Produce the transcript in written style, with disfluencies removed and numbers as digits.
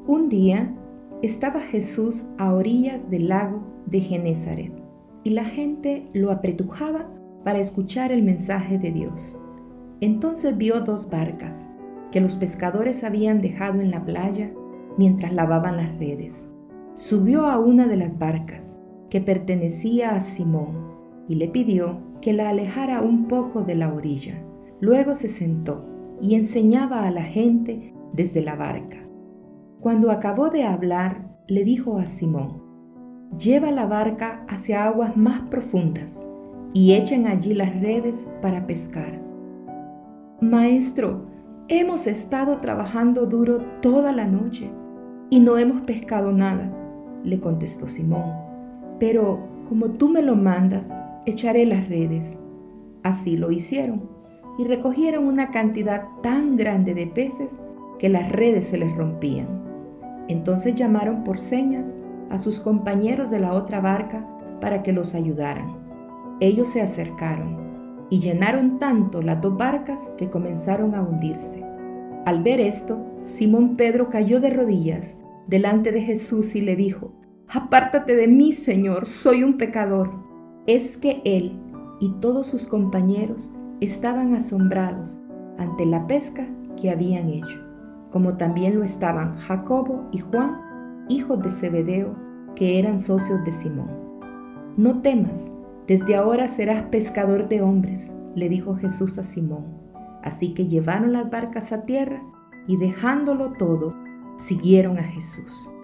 Un día estaba Jesús a orillas del lago de Genesaret y la gente lo apretujaba para escuchar el mensaje de Dios. Entonces vio 2 barcas que los pescadores habían dejado en la playa mientras lavaban las redes. Subió a una de las barcas, que pertenecía a Simón, y le pidió que la alejara un poco de la orilla. Luego se sentó y enseñaba a la gente desde la barca. Cuando acabó de hablar, le dijo a Simón: «Lleva la barca hacia aguas más profundas y echen allí las redes para pescar». «Maestro, hemos estado trabajando duro toda la noche y no hemos pescado nada», le contestó Simón. «Pero como tú me lo mandas, echaré las redes». Así lo hicieron y recogieron una cantidad tan grande de peces que las redes se les rompían. Entonces llamaron por señas a sus compañeros de la otra barca para que los ayudaran. Ellos se acercaron y llenaron tanto las 2 barcas que comenzaron a hundirse. Al ver esto, Simón Pedro cayó de rodillas delante de Jesús y le dijo: «Apártate de mí, Señor, soy un pecador». Es que él y todos sus compañeros estaban asombrados ante la pesca que habían hecho, como también lo estaban Jacobo y Juan, hijos de Zebedeo, que eran socios de Simón. «No temas, desde ahora serás pescador de hombres», le dijo Jesús a Simón. Así que llevaron las barcas a tierra y dejándolo todo, siguieron a Jesús.